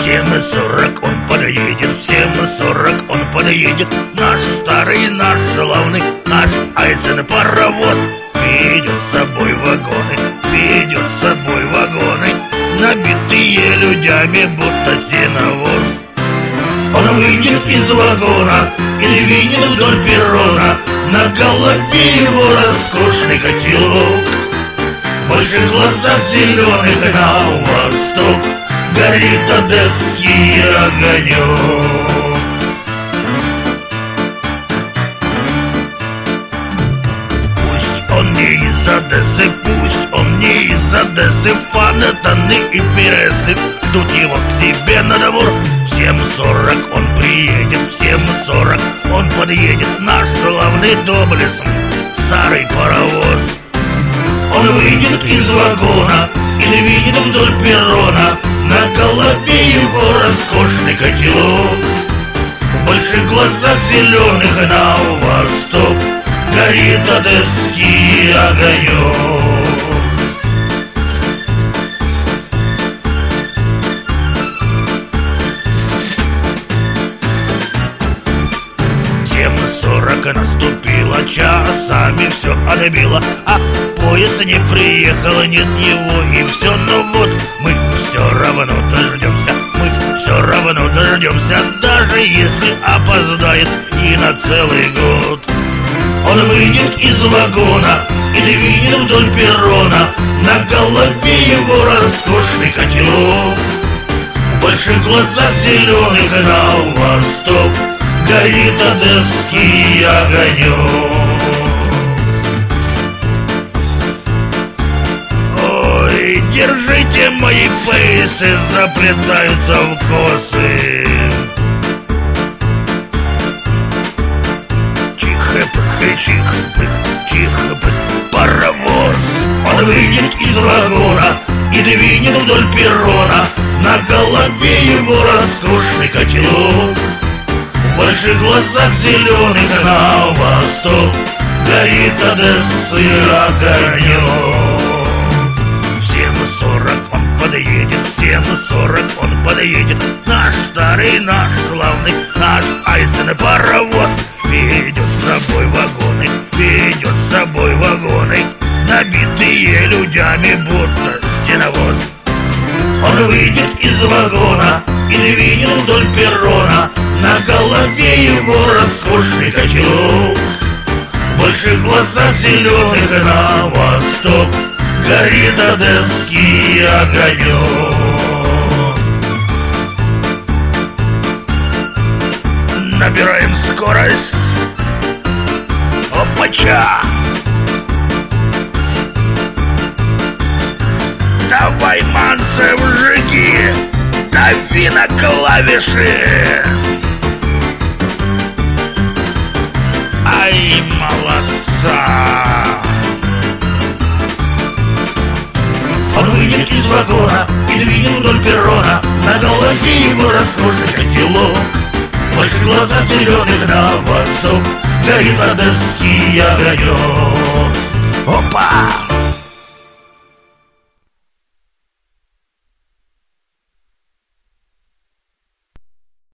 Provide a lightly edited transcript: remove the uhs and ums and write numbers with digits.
7:40 он подъедет, в 7:40 он подъедет. Наш старый, наш славный, наш айцен паровоз ведет с собой вагоны, ведет с собой вагоны, набитые людьми, будто сеновоз. Он выйдет из вагона и двинет вдоль перрона, на голове его роскошный котелок. В больших глазах зеленых на восток горит одесский огонек. Пусть он не из Одессы, пусть он не из Одессы, фонтаны и пересы ждут его к себе на двор. В 7:40 он приедет, в 7:40 он подъедет, наш славный доблестный старый паровоз. Он выйдет из вагона и двинет вдоль перрона, на голове его роскошный котелок. В больших глазах зеленых на восток горит одесский огонек. Наступило, часами все отбило, а поезд не приехал, нет его и все. Но вот мы все равно дождемся, мы все равно дождемся, даже если опоздает и на целый год. Он выйдет из вагона и двинет вдоль перрона, на голове его роскошный котелок. В больших глазах зеленых на восток горит одесский огонек. Ой, держите мои пейсы, заплетаются в косы. Чих-пых, чих-пых, чих-пых, паровоз. Он выйдет из вагона и двинет вдоль перрона, на голове его роскошный котелок. В больших глазах зеленых на восток горит одесский огонек. В 7:40 он подъедет, в 7:40 он подъедет, наш старый, наш славный, наш айцен паровоз ведет с собой вагоны, ведет с собой вагоны, набитые людьми, будто сеновоз. Он выйдет из вагона и двинет вдоль перрона, на голове его роскошный котелок. В больших глазах зеленых на восток горит одесский огонек. Набираем скорость. Опача! Давай, Манцев, жги! Дави на клавиши! Ай, молодца! Он выйдет из вагона и двинет вдоль перрона, на голове его роскошный котелок. В больших глазах зеленых на восток горит одесский огонек. Опа!